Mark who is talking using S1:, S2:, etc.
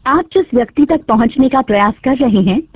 S1: आप जिस व्यक्ति तक पहुंचने का प्रयास कर रहे हैं